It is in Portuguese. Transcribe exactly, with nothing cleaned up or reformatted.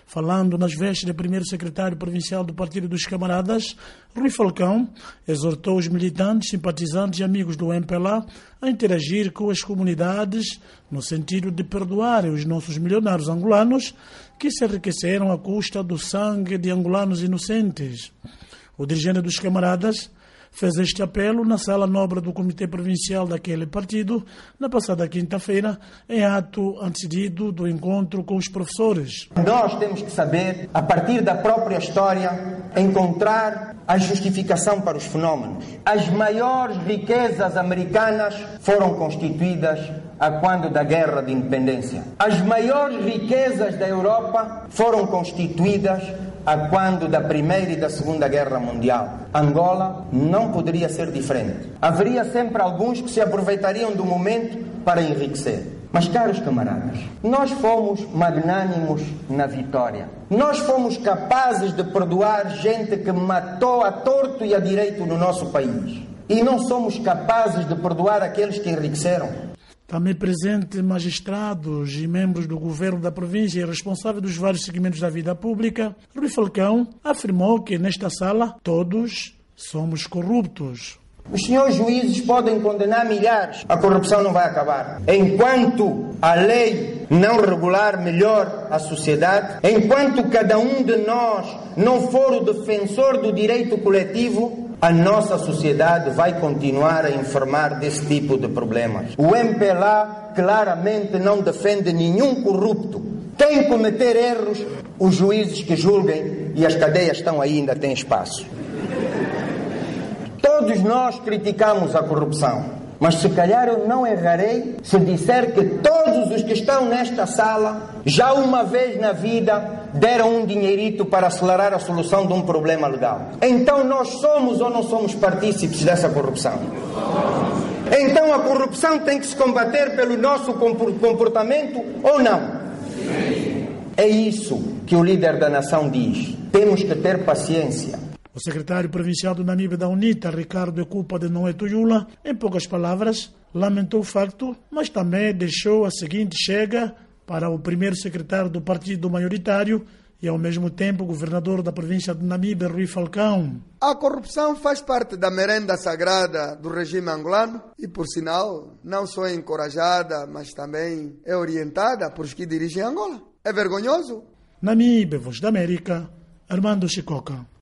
Falando nas vestes do primeiro secretário provincial do Partido dos Camaradas, Rui Falcão exortou os militantes, simpatizantes e amigos do M P L A a interagir com as comunidades no sentido de perdoar os nossos milionários angolanos que se enriqueceram à custa do sangue de angolanos inocentes. O dirigente dos Camaradas fez este apelo na sala nobre do Comitê Provincial daquele partido na passada quinta-feira, em ato antecedido do encontro com os professores. Nós temos que saber, a partir da própria história, encontrar a justificação para os fenómenos. As maiores riquezas americanas foram constituídas a quando da Guerra de Independência. As maiores riquezas da Europa foram constituídas a quando da Primeira e da Segunda Guerra Mundial. Angola não poderia ser diferente. Haveria sempre alguns que se aproveitariam do momento para enriquecer. Mas, caros camaradas, nós fomos magnânimos na vitória. Nós fomos capazes de perdoar gente que matou a torto e a direito no nosso país. E não somos capazes de perdoar aqueles que enriqueceram. Também presente magistrados e membros do governo da província e responsáveis dos vários segmentos da vida pública, Rui Falcão afirmou que nesta sala todos somos corruptos. Os senhores juízes podem condenar milhares, a corrupção não vai acabar. Enquanto a lei não regular melhor a sociedade, enquanto cada um de nós não for o defensor do direito coletivo, a nossa sociedade vai continuar a informar desse tipo de problemas. O M P L A claramente não defende nenhum corrupto. Quem cometer erros, os juízes que julguem, e as cadeias estão aí, ainda têm espaço. Todos nós criticamos a corrupção, mas se calhar eu não errarei se disser que todos os que estão nesta sala já uma vez na vida deram um dinheirito para acelerar a solução de um problema legal. Então nós somos ou não somos partícipes dessa corrupção? Então a corrupção tem que se combater pelo nosso comportamento ou não? É isso que o líder da nação diz. Temos que ter paciência. O secretário provincial do Namibe da UNITA, Ricardo Ecupa de Noé Tuyula, em poucas palavras, lamentou o facto, mas também deixou a seguinte chega para o primeiro secretário do partido maioritário e, ao mesmo tempo, governador da província de Namibe, Rui Falcão. A corrupção faz parte da merenda sagrada do regime angolano e, por sinal, não só é encorajada, mas também é orientada por os que dirigem Angola. É vergonhoso. Namibe, Voz da América, Armando Chicoca.